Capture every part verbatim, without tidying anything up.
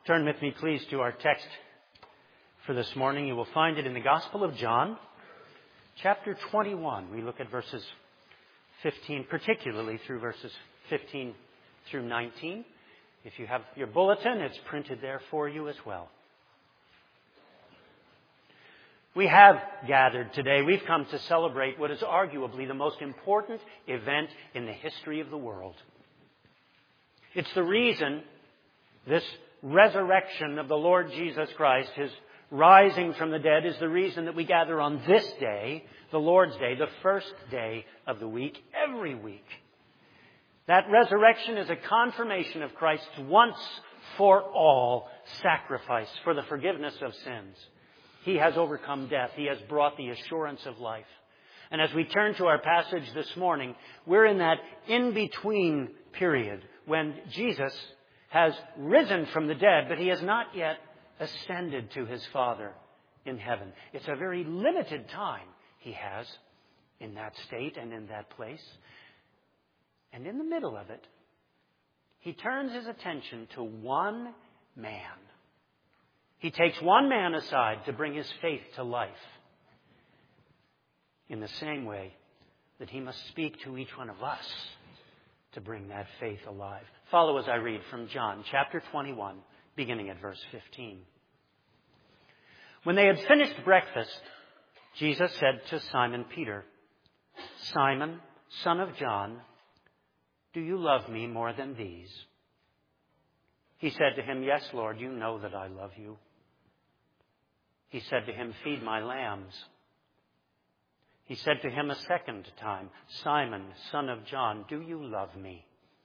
Turn with me, please, to our text for this morning. You will find it in the Gospel of John, chapter twenty-one. We look at verses fifteen, particularly through verses fifteen through nineteen. If you have your bulletin, it's printed there for you as well. We have gathered today. We've come to celebrate what is arguably the most important event in the history of the world. It's the reason this resurrection of the Lord Jesus Christ, His rising from the dead, is the reason that we gather on this day, the Lord's Day, the first day of the week, every week. That resurrection is a confirmation of Christ's once for all sacrifice for the forgiveness of sins. He has overcome death. He has brought the assurance of life. And as we turn to our passage this morning, we're in that in-between period when Jesus has risen from the dead, but He has not yet ascended to His Father in heaven. It's a very limited time He has in that state and in that place. And in the middle of it, He turns His attention to one man. He takes one man aside to bring his faith to life in the same way that He must speak to each one of us to bring that faith alive. Follow as I read from John chapter twenty-one, beginning at verse fifteen. When they had finished breakfast, Jesus said to Simon Peter, "Simon, son of John, do you love me more than these?" He said to him, "Yes, Lord, you know that I love you." He said to him, "Feed my lambs." He said to him a second time, "Simon, son of John, do you love me?"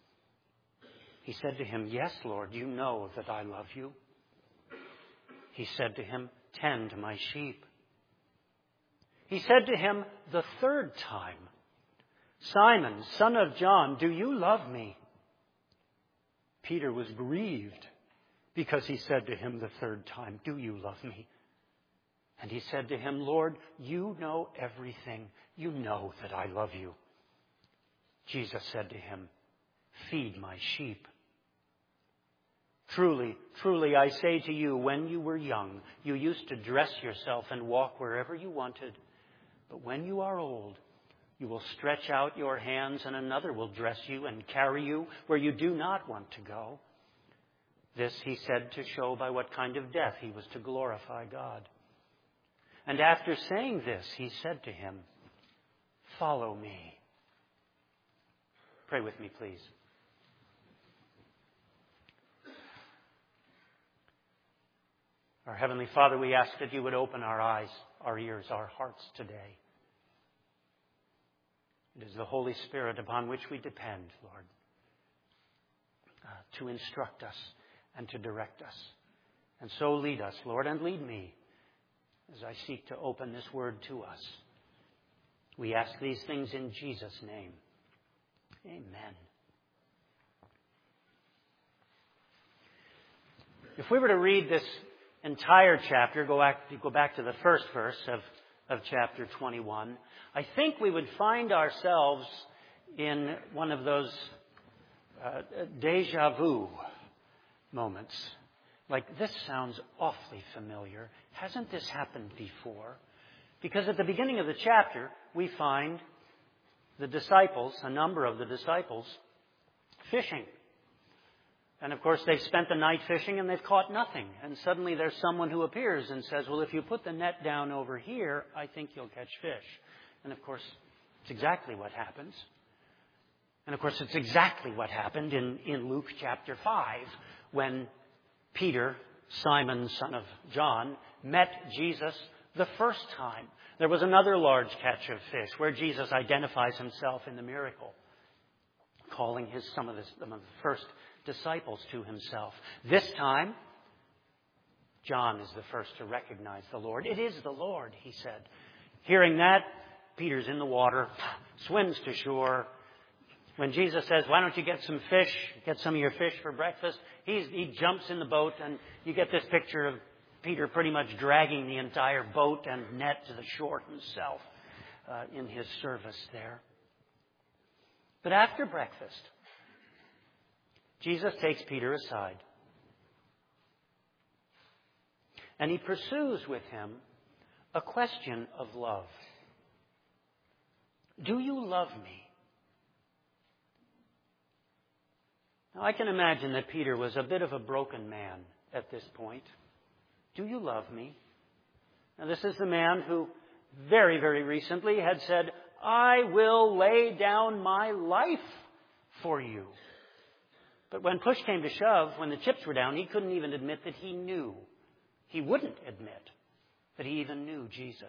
He said to him, "Yes, Lord, you know that I love you." He said to him, "Tend my sheep." He said to him the third time, "Simon, son of John, do you love me?" Peter was grieved because he said to him the third time, "Do you love me?" And he said to him, "Lord, you know everything. You know that I love you." Jesus said to him, "Feed my sheep. Truly, truly, I say to you, when you were young, you used to dress yourself and walk wherever you wanted. But when you are old, you will stretch out your hands and another will dress you and carry you where you do not want to go." This He said to show by what kind of death He was to glorify God. And after saying this, He said to him, "Follow me." Pray with me, please. Our Heavenly Father, we ask that you would open our eyes, our ears, our hearts today. It is the Holy Spirit upon which we depend, Lord, uh, to instruct us and to direct us. And so lead us, Lord, and lead me as I seek to open this word to us. We ask these things in Jesus' name. Amen. If we were to read this entire chapter, go back, go back to the first verse of, of chapter twenty-one, I think we would find ourselves in one of those uh, deja vu moments. Like, this sounds awfully familiar. Hasn't this happened before? Because at the beginning of the chapter, we find the disciples, a number of the disciples, fishing. And of course, they've spent the night fishing and they've caught nothing. And suddenly there's someone who appears and says, "Well, if you put the net down over here, I think you'll catch fish." And of course, it's exactly what happens. And of course, it's exactly what happened in, in Luke chapter five, when Peter, Simon, son of John, met Jesus the first time. There was another large catch of fish where Jesus identifies Himself in the miracle, calling his some of the, some of the first disciples to Himself. This time, John is the first to recognize the Lord. "It is the Lord," he said. Hearing that, Peter's in the water, swims to shore. When Jesus says, "Why don't you get some fish, get some of your fish for breakfast?" He's, he jumps in the boat, and you get this picture of Peter pretty much dragging the entire boat and net to the shore himself uh, in his service there. But after breakfast, Jesus takes Peter aside And he pursues with him a question of love. Do you love me? Now, I can imagine that Peter was a bit of a broken man at this point. Do you love me? Now, this is the man who very, very recently had said, I will lay down my life for you. But when push came to shove, when the chips were down, he couldn't even admit that he knew. He wouldn't admit that he even knew Jesus.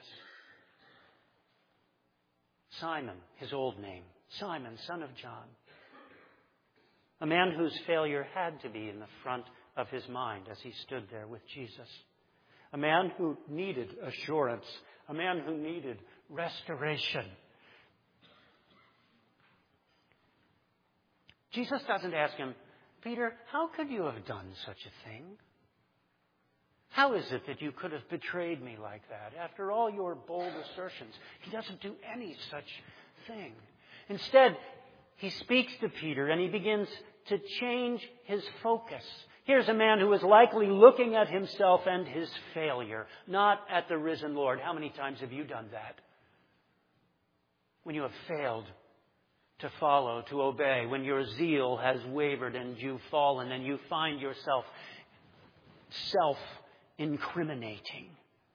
Simon, his old name, Simon, son of John. A man whose failure had to be in the front of his mind as he stood there with Jesus. A man who needed assurance. A man who needed restoration. Jesus doesn't ask him, Peter, how could you have done such a thing? How is it that you could have betrayed me like that? After all your bold assertions, he doesn't do any such thing. Instead, he speaks to Peter and he begins to change his focus. Here's a man who is likely looking at himself and his failure, not at the risen Lord. How many times have you done that? When you have failed to follow, to obey, when your zeal has wavered and you've fallen and you find yourself self-incriminating.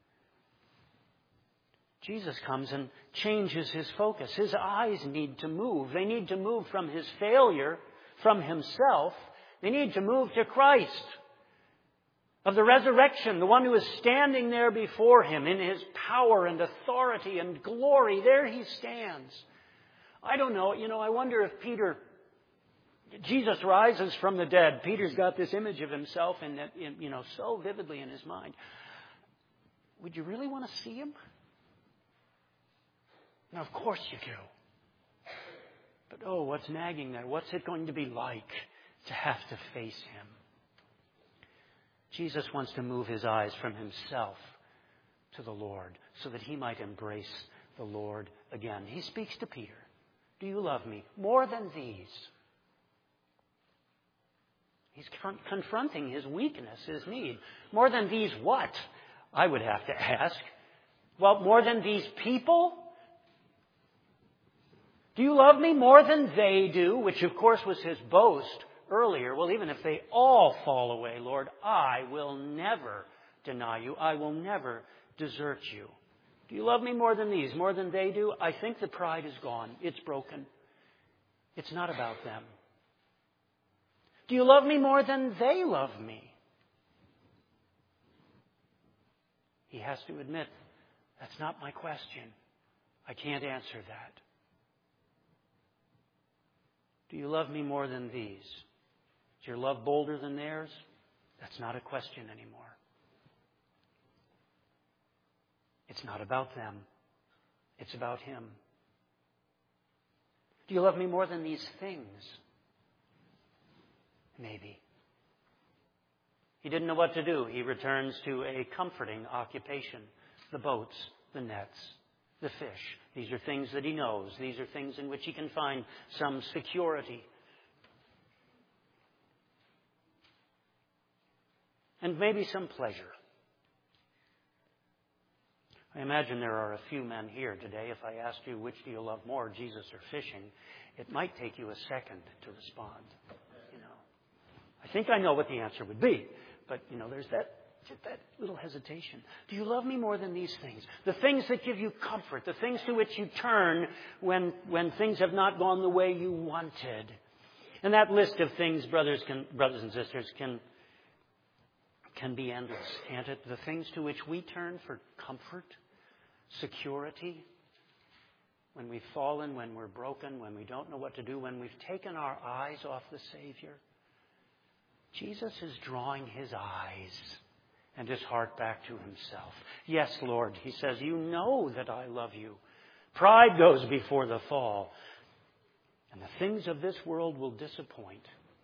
Jesus comes and changes his focus. His eyes need to move. They need to move from his failure, from himself. They need to move to Christ, of the resurrection, the one who is standing there before him in his power and authority and glory. There he stands. I don't know, you know, I wonder if Peter, Jesus rises from the dead. Peter's got this image of himself in that, in, you know, so vividly in his mind. Would you really want to see him? Now, of course you do. But oh, what's nagging there? What's it going to be like to have to face him? Jesus wants to move his eyes from himself to the Lord so that he might embrace the Lord again. He speaks to Peter. Do you love me more than these? He's con- confronting his weakness, his need. More than these what? I would have to ask. Well, more than these people? Do you love me more than they do? Which, of course, was his boast earlier. Well, even if they all fall away, Lord, I will never deny you. I will never desert you. Do you love me more than these, more than they do? I think the pride is gone. It's broken. It's not about them. Do you love me more than they love me? He has to admit, that's not my question. I can't answer that. Do you love me more than these? Is your love bolder than theirs? That's not a question anymore. It's not about them. It's about him. Do you love me more than these things? Maybe. He didn't know what to do. He returns to a comforting occupation. The boats, the nets, the fish. These are things that he knows. These are things in which he can find some security. And maybe some pleasure. I imagine there are a few men here today. If I asked you which do you love more, Jesus or fishing, it might take you a second to respond. You know, I think I know what the answer would be, but you know, there's that just that little hesitation. Do you love me more than these things? The things that give you comfort, the things to which you turn when when things have not gone the way you wanted. And that list of things, brothers, can, brothers and sisters, can can be endless, can't it? The things to which we turn for comfort, security, when we've fallen, when we're broken, when we don't know what to do, when we've taken our eyes off the Savior. Jesus is drawing his eyes and his heart back to himself. Yes, Lord, he says, you know that I love you. Pride goes before the fall, and the things of this world will disappoint.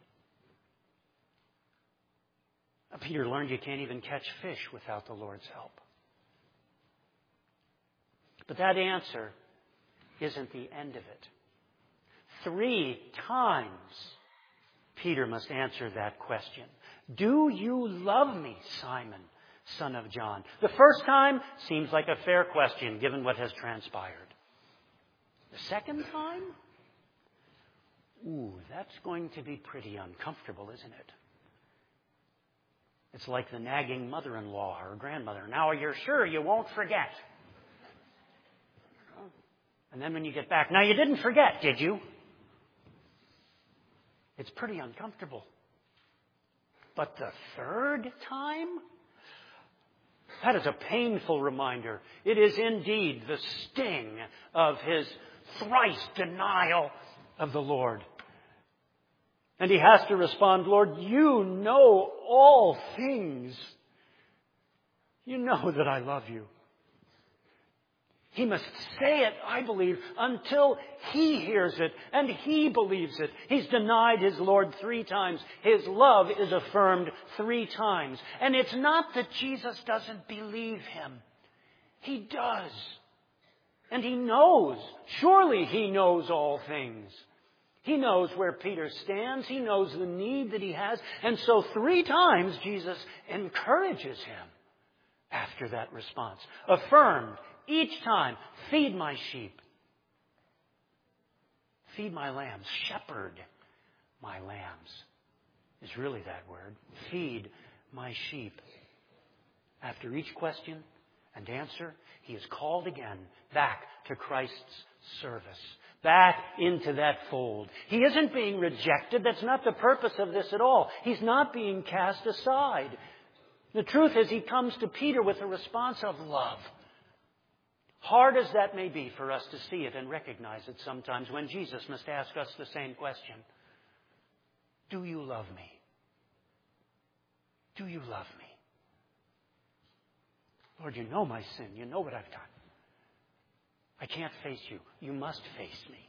Peter learned you can't even catch fish without the Lord's help. But that answer isn't the end of it. Three times Peter must answer that question. Do you love me, Simon, son of John? The first time seems like a fair question given what has transpired. The second time? Ooh, that's going to be pretty uncomfortable, isn't it? It's like the nagging mother-in-law or grandmother. Now you're sure you won't forget. And then when you get back, now you didn't forget, did you? It's pretty uncomfortable. But the third time? That is a painful reminder. It is indeed the sting of his thrice denial of the Lord. And he has to respond, Lord, you know all things. You know that I love you. He must say it, I believe, until he hears it and he believes it. He's denied his Lord three times. His love is affirmed three times. And it's not that Jesus doesn't believe him. He does. And he knows. Surely he knows all things. He knows where Peter stands. He knows the need that he has. And so three times Jesus encourages him after that response. Affirmed each time, feed my sheep. Feed my lambs. Shepherd my lambs is really that word. Feed my sheep. After each question and answer, he is called again back to Christ's service. Back into that fold. He isn't being rejected. That's not the purpose of this at all. He's not being cast aside. The truth is, he comes to Peter with a response of love. Hard as that may be for us to see it and recognize it sometimes when Jesus must ask us the same question. Do you love me? Do you love me? Lord, you know my sin. You know what I've done. I can't face you. You must face me.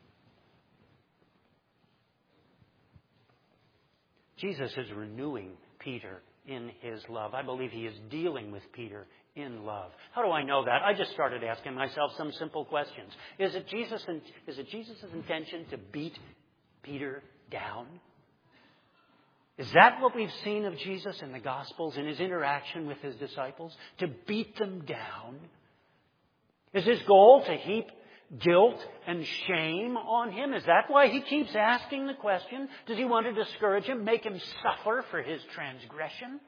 Jesus is renewing Peter in his love. I believe he is dealing with Peter in love. How do I know that? I just started asking myself some simple questions. Is it Jesus' is it Jesus' intention to beat Peter down? Is that what we've seen of Jesus in the Gospels in his interaction with his disciples? To beat them down? Is his goal to heap guilt and shame on him? Is that why he keeps asking the question? Does he want to discourage him, make him suffer for his transgression?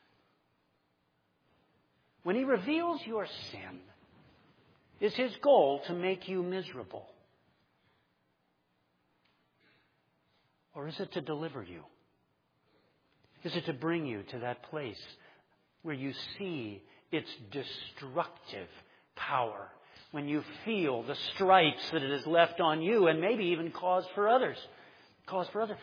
When he reveals your sin, is his goal to make you miserable? Or is it to deliver you? Is it to bring you to that place where you see its destructive power, when you feel the stripes that it has left on you and maybe even cause for others? Cause for others.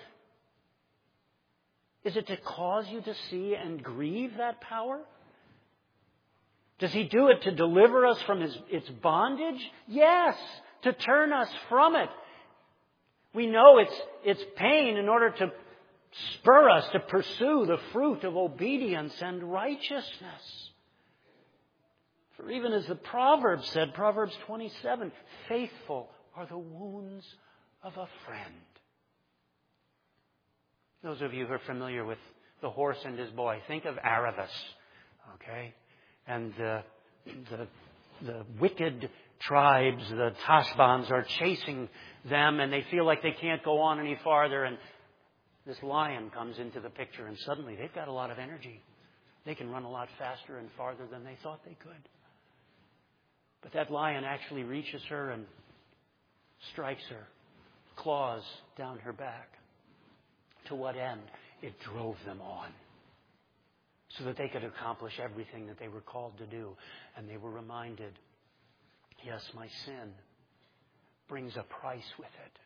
Is it to cause you to see and grieve that power? Does he do it to deliver us from his, its bondage? Yes, to turn us from it. We know it's, it's pain in order to spur us to pursue the fruit of obedience and righteousness. For even as the Proverbs said, Proverbs twenty-seven, faithful are the wounds of a friend. Those of you who are familiar with the horse and his boy, think of Aravis, okay? And the, the, the wicked tribes, the Tashbans, are chasing them, and they feel like they can't go on any farther. And this lion comes into the picture, and suddenly they've got a lot of energy. They can run a lot faster and farther than they thought they could. But that lion actually reaches her and strikes her, claws down her back. To what end? It drove them on, so that they could accomplish everything that they were called to do. And they were reminded, yes, my sin brings a price with it.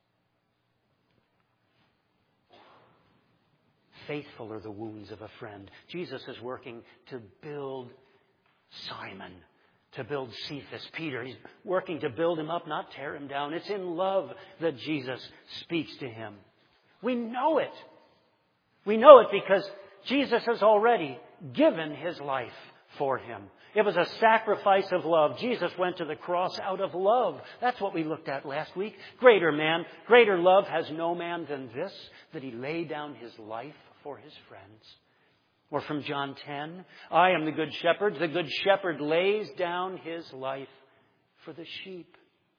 Faithful are the wounds of a friend. Jesus is working to build Simon, to build Cephas, Peter. He's working to build him up, not tear him down. It's in love that Jesus speaks to him. We know it. We know it because Jesus has already given his life for him. It was a sacrifice of love. Jesus went to the cross out of love. That's what we looked at last week. Greater man, greater love has no man than this, that he laid down his life for his friends. Or from John ten, I am the good shepherd. The good shepherd lays down his life for the sheep.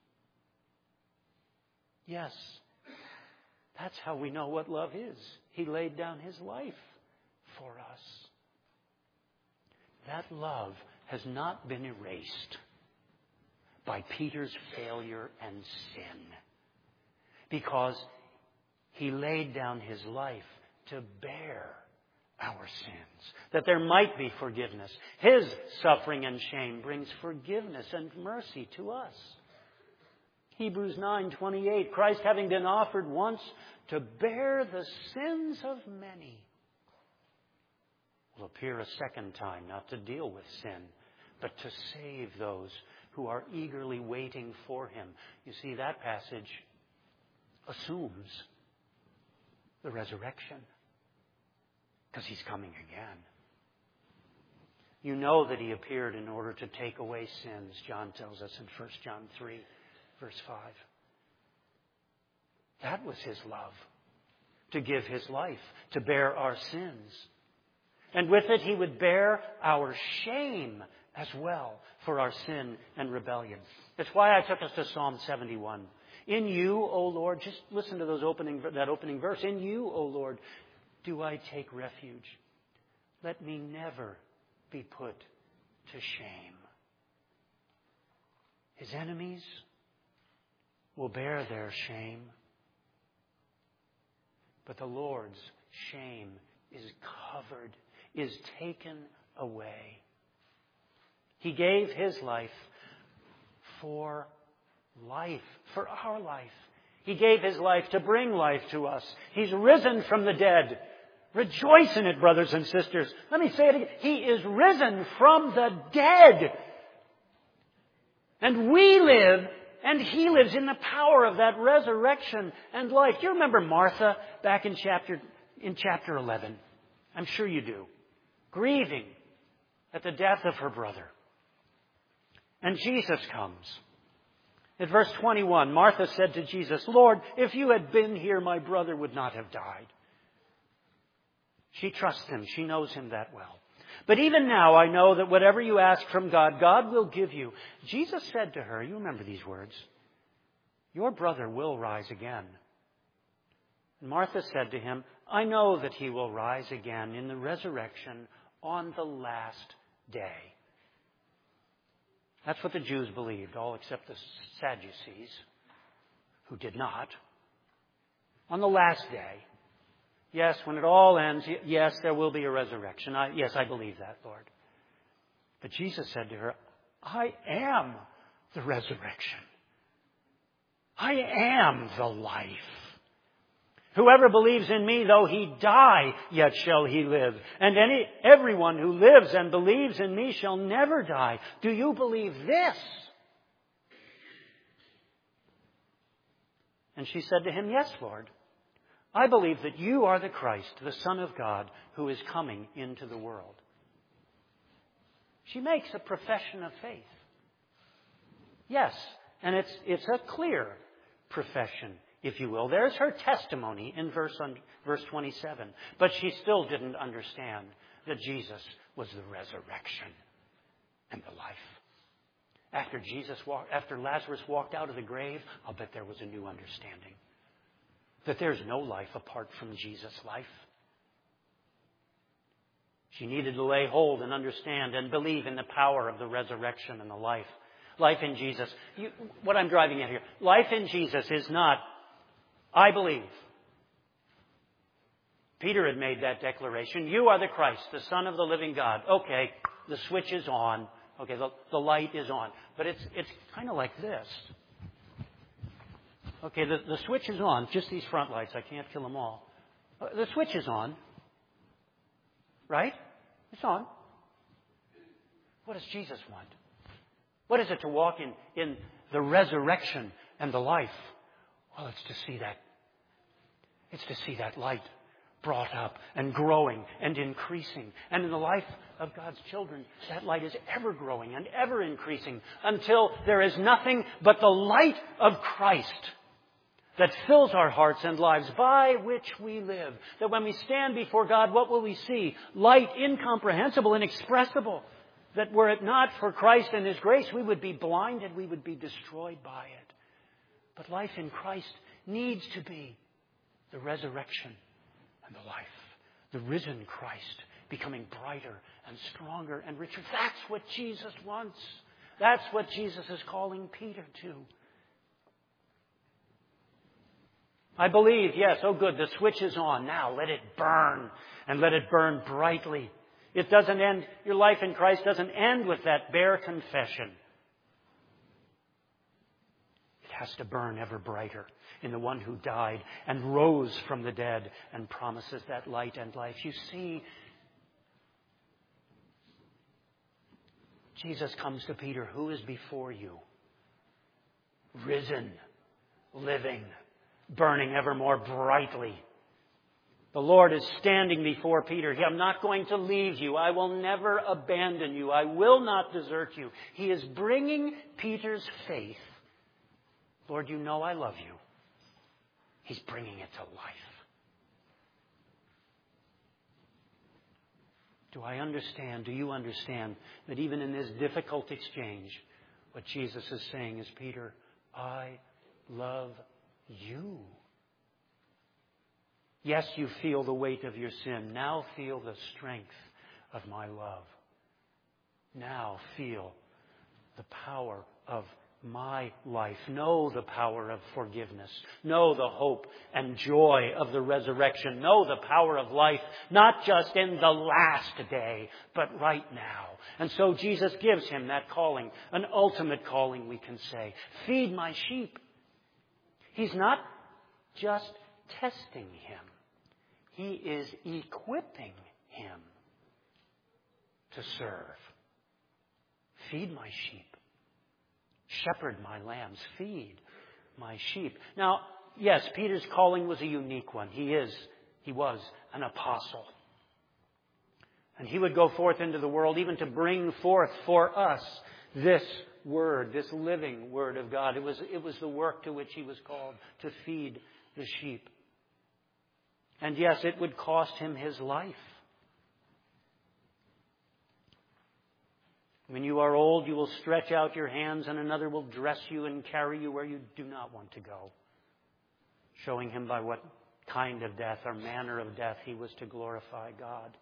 Yes, that's how we know what love is. He laid down his life for us. That love has not been erased by Peter's failure and sin, because he laid down his life to bear our sins, that there might be forgiveness. His suffering and shame brings forgiveness and mercy to us. Hebrews nine twenty-eight, Christ having been offered once to bear the sins of many, will appear a second time, not to deal with sin, but to save those who are eagerly waiting for him. You see, that passage assumes the resurrection, because he's coming again. You know that he appeared in order to take away sins, John tells us in First John three, verse five. That was his love, to give his life, to bear our sins. And with it, he would bear our shame as well for our sin and rebellion. That's why I took us to Psalm seventy-one. In you, O Lord, just listen to those opening, that opening verse. In you, O Lord, do I take refuge. Let me never be put to shame. His enemies will bear their shame, but the Lord's shame is covered, is taken away. He gave his life for life, for our life. He gave his life to bring life to us. He's risen from the dead. Rejoice in it, brothers and sisters. Let me say it again. He is risen from the dead. And we live, and he lives in the power of that resurrection and life. Do you remember Martha back in chapter, in chapter eleven? I'm sure you do. Grieving at the death of her brother. And Jesus comes. At verse twenty-one, Martha said to Jesus, Lord, if you had been here, my brother would not have died. She trusts him. She knows him that well. But even now I know that whatever you ask from God, God will give you. Jesus said to her, you remember these words, your brother will rise again. And Martha said to him, I know that he will rise again in the resurrection on the last day. That's what the Jews believed, all except the Sadducees, who did not. On the last day. Yes, when it all ends, yes, there will be a resurrection. I, yes, I believe that, Lord. But Jesus said to her, I am the resurrection. I am the life. Whoever believes in me, though he die, yet shall he live. And any everyone who lives and believes in me shall never die. Do you believe this? And she said to him, yes, Lord. I believe that you are the Christ, the Son of God, who is coming into the world. She makes a profession of faith. Yes, and it's, it's a clear profession, if you will. There's her testimony in verse, verse twenty-seven. But she still didn't understand that Jesus was the resurrection and the life. After Jesus walked, after Lazarus walked out of the grave, I'll bet there was a new understanding. That there's no life apart from Jesus' life. She needed to lay hold and understand and believe in the power of the resurrection and the life. Life in Jesus. You, what I'm driving at here. Life in Jesus is not, I believe. Peter had made that declaration. You are the Christ, the Son of the living God. Okay, the switch is on. Okay, the, the light is on. But it's, it's kind of like this. Okay, the, the switch is on. Just these front lights. I can't kill them all. The switch is on. Right? It's on. What does Jesus want? What is it to walk in, in the resurrection and the life? Well, it's to see that. It's to see that light brought up and growing and increasing. And in the life of God's children, that light is ever growing and ever increasing until there is nothing but the light of Christ. that fills our hearts and lives, by which we live. That when we stand before God, what will we see? Light, incomprehensible, inexpressible. That were it not for Christ and His grace, we would be blinded, we would be destroyed by it. But life in Christ needs to be the resurrection and the life. The risen Christ becoming brighter and stronger and richer. That's what Jesus wants. That's what Jesus is calling Peter to. I believe, yes, oh good, the switch is on. Now let it burn, and let it burn brightly. It doesn't end, your life in Christ doesn't end with that bare confession. It has to burn ever brighter in the one who died and rose from the dead and promises that light and life. You see, Jesus comes to Peter, who is before you? Risen, living, burning ever more brightly. The Lord is standing before Peter. I'm not going to leave you. I will never abandon you. I will not desert you. He is bringing Peter's faith. Lord, you know I love you. He's bringing it to life. Do I understand? Do you understand that even in this difficult exchange, what Jesus is saying is, Peter, I love you. Yes, you feel the weight of your sin. Now feel the strength of my love. Now feel the power of my life. Know the power of forgiveness. Know the hope and joy of the resurrection. Know the power of life, not just in the last day, but right now. And so Jesus gives him that calling, an ultimate calling, we can say. Feed my sheep. He's not just testing him. He is equipping him to serve. Feed my sheep. Shepherd my lambs. Feed my sheep. Now, yes, Peter's calling was a unique one. He is, he was an apostle. And he would go forth into the world even to bring forth for us this word, this living word of God. It was, it was the work to which he was called, to feed the sheep. And yes, it would cost him his life. When you are old, you will stretch out your hands and another will dress you and carry you where you do not want to go. Showing him by what kind of death or manner of death he was to glorify God.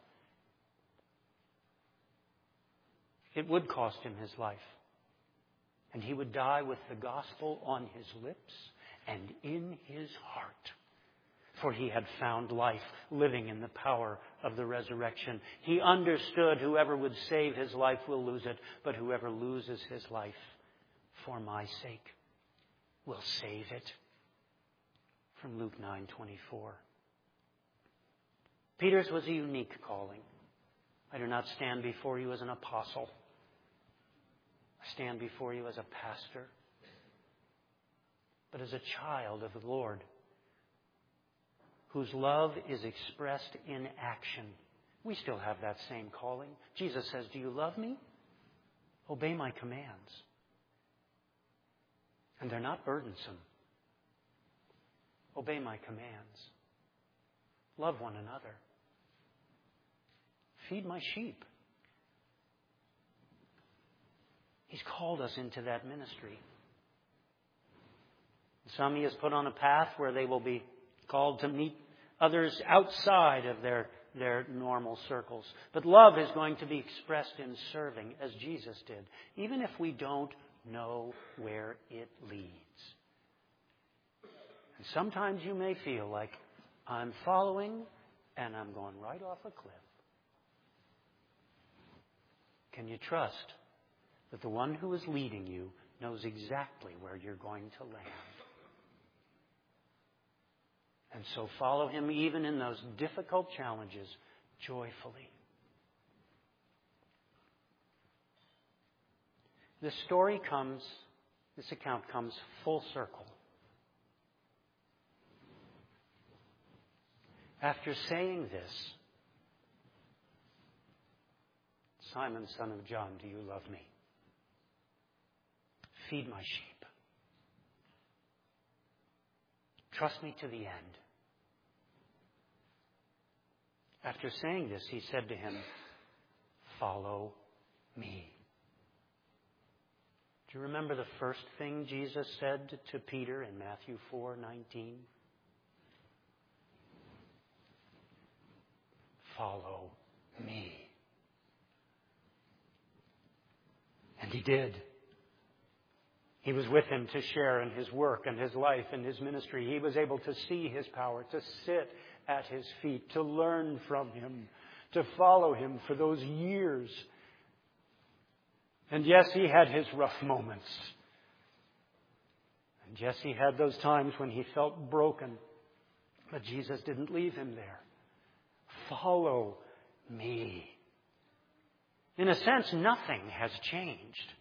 It would cost him his life. And he would die with the gospel on his lips and in his heart. For he had found life, living in the power of the resurrection. He understood whoever would save his life will lose it, but whoever loses his life for my sake will save it. From Luke nine twenty-four. Peter's was a unique calling. I do not stand before you as an apostle. I stand before you as a pastor, but as a child of the Lord, whose love is expressed in action. We still have that same calling. Jesus says, do you love me? Obey my commands. And they're not burdensome. Obey my commands. Love one another. Feed my sheep. He's called us into that ministry. Some he has put on a path where they will be called to meet others outside of their, their normal circles. But love is going to be expressed in serving, as Jesus did, even if we don't know where it leads. And sometimes you may feel like I'm following and I'm going right off a cliff. Can you trust that the one who is leading you knows exactly where you're going to land? And so follow him even in those difficult challenges joyfully. This story comes, this account comes full circle. After saying this, Simon, son of John, do you love me? Feed my sheep. Trust me to the end. After saying this, he said to him, follow me. Do you remember the first thing Jesus said to Peter in Matthew four nineteen? Follow me. And he did. He was with him to share in his work and his life and his ministry. He was able to see his power, to sit at his feet, to learn from him, to follow him for those years. And yes, he had his rough moments. And yes, he had those times when he felt broken. But Jesus didn't leave him there. Follow me. In a sense, nothing has changed.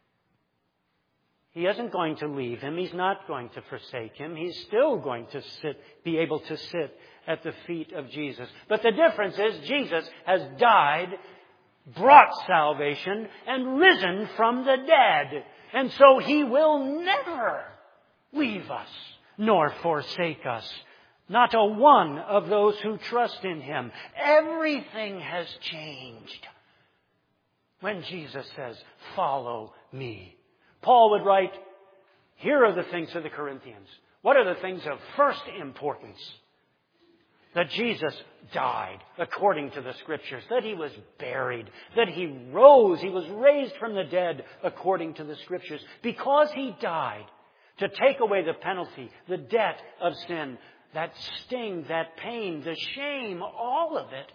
He isn't going to leave him. He's not going to forsake him. He's still going to sit, be able to sit at the feet of Jesus. But the difference is Jesus has died, brought salvation, and risen from the dead. And so he will never leave us nor forsake us. Not a one of those who trust in him. Everything has changed when Jesus says, follow me. Paul would write, here are the things to the Corinthians. What are the things of first importance? That Jesus died according to the Scriptures, that he was buried, that he rose, he was raised from the dead according to the Scriptures. Because he died to take away the penalty, the debt of sin, that sting, that pain, the shame, all of it.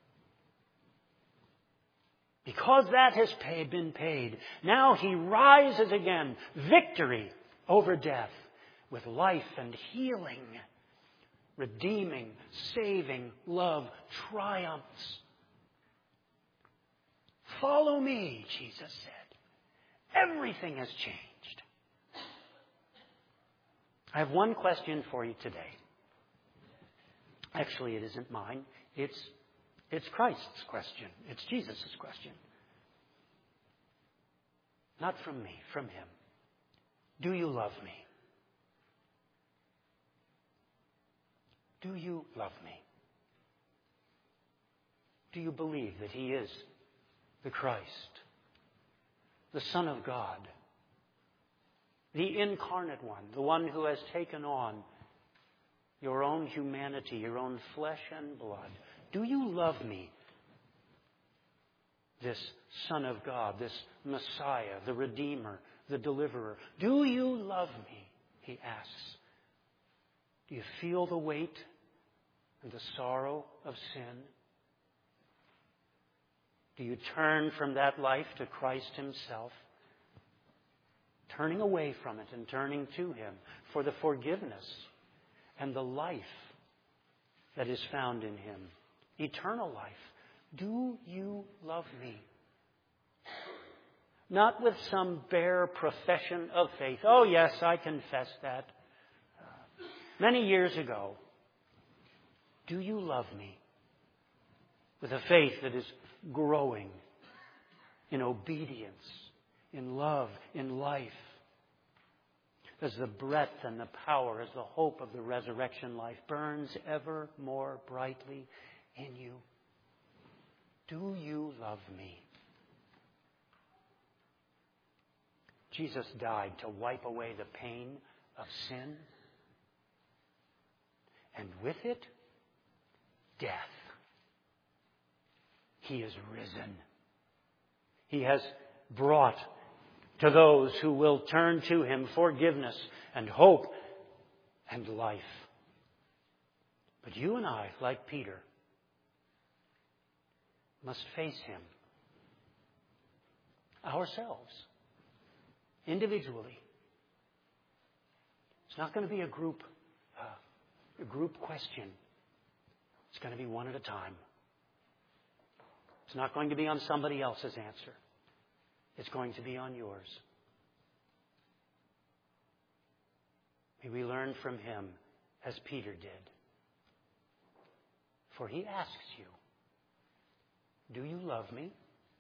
Because that has paid, been paid, now he rises again, victory over death, with life and healing, redeeming, saving, love, triumphs. Follow me, Jesus said. Everything has changed. I have one question for you today. Actually, it isn't mine. It's It's Christ's question. It's Jesus' question. Not from me, from him. Do you love me? Do you love me? Do you believe that he is the Christ, the Son of God, the incarnate one, the one who has taken on your own humanity, your own flesh and blood? Do you love me? This Son of God, this Messiah, the Redeemer, the Deliverer. Do you love me? He asks. Do you feel the weight and the sorrow of sin? Do you turn from that life to Christ himself? Turning away from it and turning to him for the forgiveness and the life that is found in him. Eternal life. Do you love me? Not with some bare profession of faith. Oh yes, I confess that. Many years ago. Do you love me? With a faith that is growing in obedience, in love, in life. As the breadth and the power, as the hope of the resurrection life burns ever more brightly in you. Do you love me? Jesus died to wipe away the pain of sin. And with it, death. He is risen. He has brought to those who will turn to him forgiveness and hope and life. But you and I, like Peter, must face him ourselves, individually. It's not going to be a group, uh, a group question. It's going to be one at a time. It's not going to be on somebody else's answer. It's going to be on yours. May we learn from him as Peter did. For he asks you, do you love me?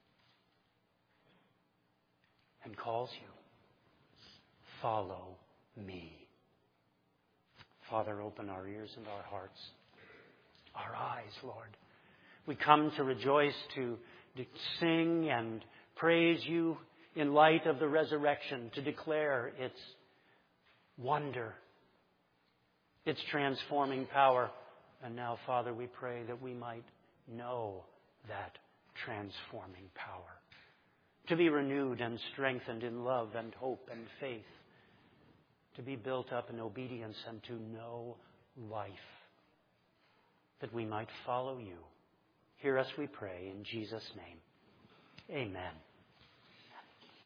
And calls you, follow me. Father, open our ears and our hearts, our eyes, Lord. We come to rejoice, to, to sing and praise you in light of the resurrection, to declare its wonder, its transforming power. And now, Father, we pray that we might know that transforming power, to be renewed and strengthened in love and hope and faith, to be built up in obedience and to know life, that we might follow you. Hear us, we pray, in Jesus' name. Amen.